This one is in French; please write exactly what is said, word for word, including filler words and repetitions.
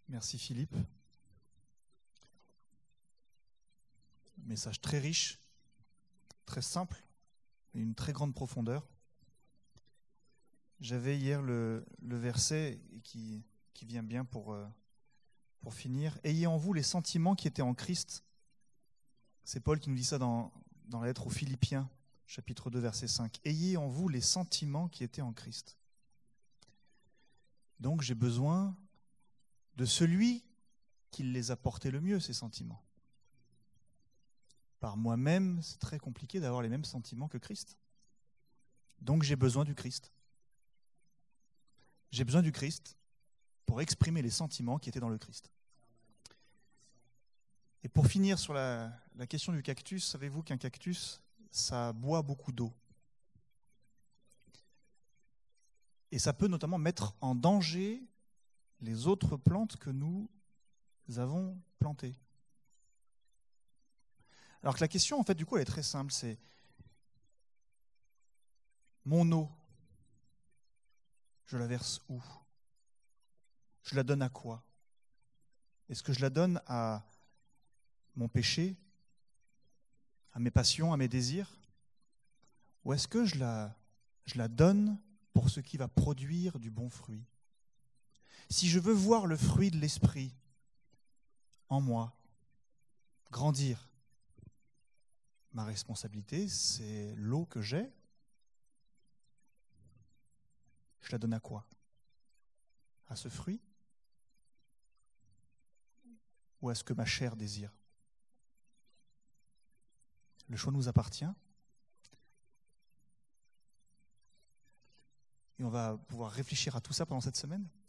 Merci Philippe. Message très riche, très simple, et une très grande profondeur. J'avais hier le, le verset qui, qui vient bien pour, euh, pour finir. « Ayez en vous les sentiments qui étaient en Christ ». C'est Paul qui nous dit ça dans, dans la lettre aux Philippiens, chapitre deux, verset cinq. « Ayez en vous les sentiments qui étaient en Christ ». Donc j'ai besoin de celui qui les a portés le mieux, ces sentiments. Par moi-même, c'est très compliqué d'avoir les mêmes sentiments que Christ. Donc j'ai besoin du Christ. J'ai besoin du Christ pour exprimer les sentiments qui étaient dans le Christ. Et pour finir sur la, la question du cactus, savez-vous qu'un cactus, ça boit beaucoup d'eau. Et ça peut notamment mettre en danger les autres plantes que nous avons plantées. Alors que la question, en fait, du coup, elle est très simple, c'est mon eau, je la verse où? Je la donne à quoi? Est-ce que je la donne à mon péché, à mes passions, à mes désirs? Ou est-ce que je la, je la donne pour ce qui va produire du bon fruit? Si je veux voir le fruit de l'esprit en moi grandir, ma responsabilité, c'est l'eau que j'ai. Je la donne à quoi? À ce fruit? Ou à ce que ma chair désire? Le choix nous appartient. Et on va pouvoir réfléchir à tout ça pendant cette semaine.